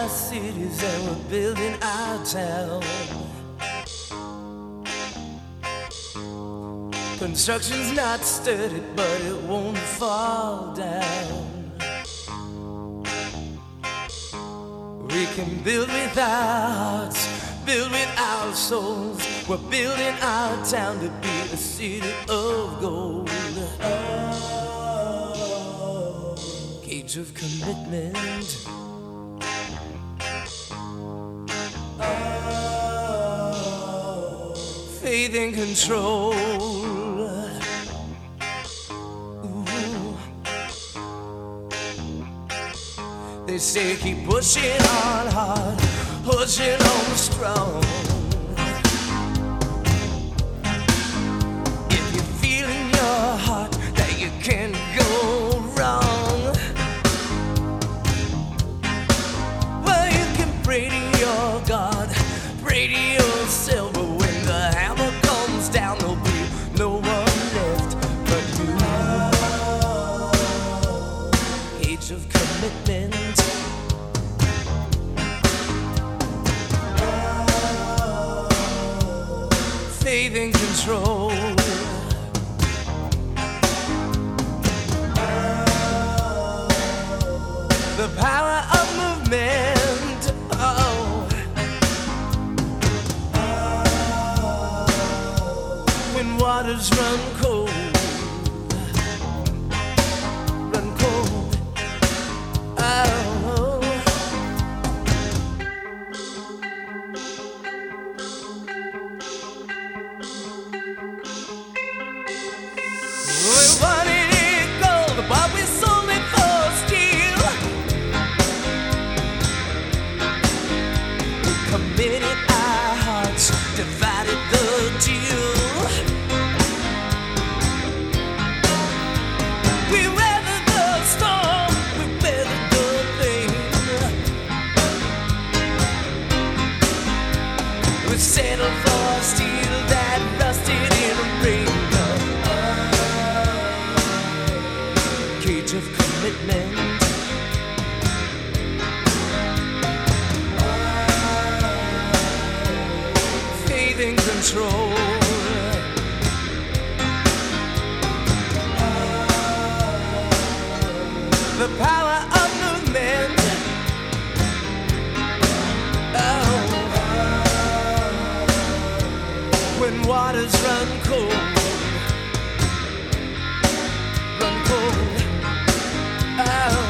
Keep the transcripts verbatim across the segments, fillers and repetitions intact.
our cities and we're building our town. Construction's not sturdy, but it won't fall down. We can build with our hearts, build with our souls. We're building our town to be a city of gold. Cage of commitment. Faith and control. Ooh. They say keep pushing on hard, pushing on strong. If you feel in your heart that you can't go wrong, well, you can pray to your God, pray to yourself, but when the hammer comes down, there'll be no one left but you. Age of commitment. Faith and control. The power of movement. Oh. When waters run cold, run cold. Oh. We wanted it gold, but we sold it for steel. We committed our hearts, divided the deal. We weathered the storm, we weathered the pain. We settled for steel that rusted in the rain. Cage of commitment. Faith and control. The power of movement. Oh. When waters run cold, run cold. Oh.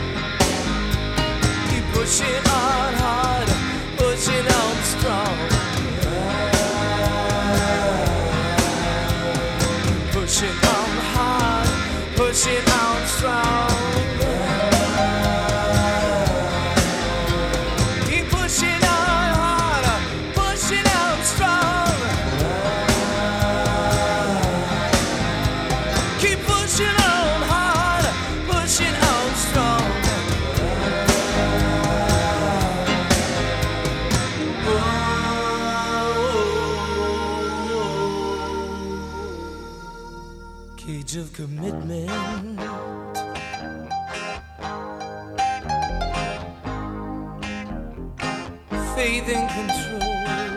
Keep pushing on hard, pushing on strong. Pushing on hard, pushing on strong. Keep pushing on hard, pushing on strong. Keep pushing on hard, pushing on strong. Cage of commitment. Faith and control.